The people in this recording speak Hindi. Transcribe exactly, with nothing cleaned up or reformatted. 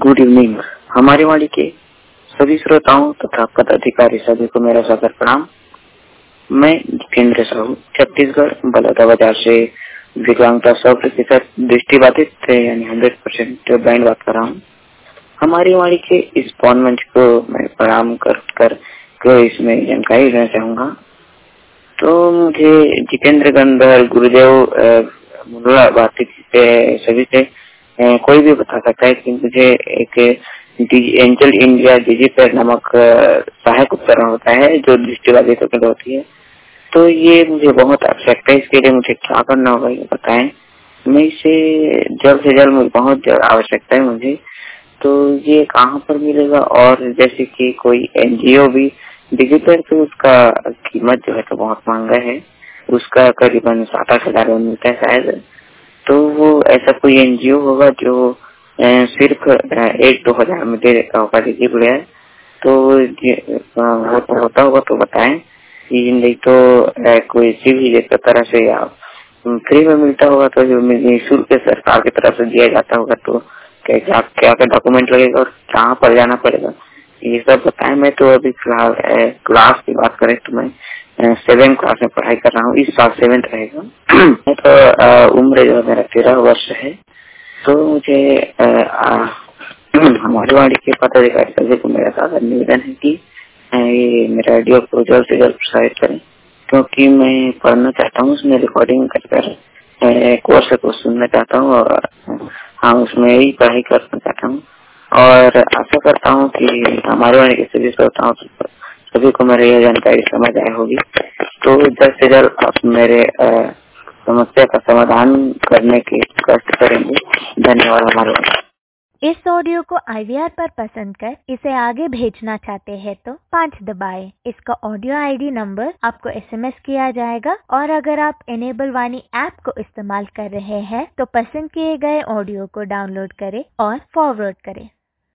Good evening. हमारी वाणी के सभी श्रोताओं तथा पदाधिकारी सभी को मेरा सादर प्रणाम। मैं जितेंद्र साहू छत्तीसगढ़ बलौदा बाजार से विकलांगता सौ प्रतिशत दृष्टिबाधित यानी हंड्रेड परसेंट बैंड बात कर रहा हूँ। हमारी वाणी के इस पौन मंच को मैं प्रणाम कर कर को इसमें जानकारी देना चाहूँगा। तो मुझे जितेंद्र गंधर गुरुदेव मुंडा भारती सभी से कोई भी बता सकता है कि मुझे एक एंजल इंडिया डिजिटल नामक सहायक उपकरण होता है जो दृष्टिबाधितों के लिए होती है। तो ये मुझे बहुत आवश्यकता है, इसके लिए मुझे क्या करना होगा ये बताएं। मैं इसे जल्द से जल्द मुझे बहुत आवश्यकता है मुझे। तो ये कहाँ पर मिलेगा? और जैसे कि कोई एनजीओ भी डिजिटल तो उसका कीमत जो है तो बहुत महंगा है, उसका करीबन सात आठ हजार में मिलता है शायद। तो वो ऐसा कोई एनजीओ होगा जो सिर्फ एक दो हजार में दे देता होगा डिजिटल है, तो वो तो होता होगा तो बताएं। नहीं तो कोई सी भी तरह से आप फ्री में मिलता होगा तो जो निःशुल्क सरकार की तरफ से दिया जाता होगा तो क्या क्या क्या क्या डॉक्यूमेंट लगेगा और कहाँ पर जाना पड़ेगा ये सब बताएं। मैं तो अभी फिलहाल क्लास की बात करें तो मैं सेवन क्लास में पढ़ाई कर रहा हूँ, इस साल सेवेंथ रहेगा। मैं तो उम्र जो है मेरा तेरह वर्ष है। तो मुझे हमारी वाणी के पदाधिकारी सभी को मेरा सादा निवेदन है कि ये मेरा ऑडियो को जल्द से जल्द प्रसारित करें, क्योंकि मैं पढ़ना चाहता हूँ, उसमें रिकॉर्डिंग कर कर कोर्स को सुनना चाहता हूँ और हाँ उसमें ही पढ़ाई करना चाहता हूँ। और आशा करता हूँ कि हमारे वाणी के सभी श्रोताओं सभी को मेरी यह जानकारी समझ आई होगी। तो जल्द से जल्द आप मेरे समस्या का समाधान करने की कष्ट करेंगे। धन्यवाद। हमारे इस ऑडियो को आई वी आर पर पसंद कर इसे आगे भेजना चाहते हैं तो पाँच दबाएं। इसका ऑडियो आईडी नंबर आपको एसएमएस किया जाएगा और अगर आप इनेबल वाणी ऐप को इस्तेमाल कर रहे हैं तो पसंद किए गए ऑडियो को डाउनलोड करें और फॉरवर्ड करें।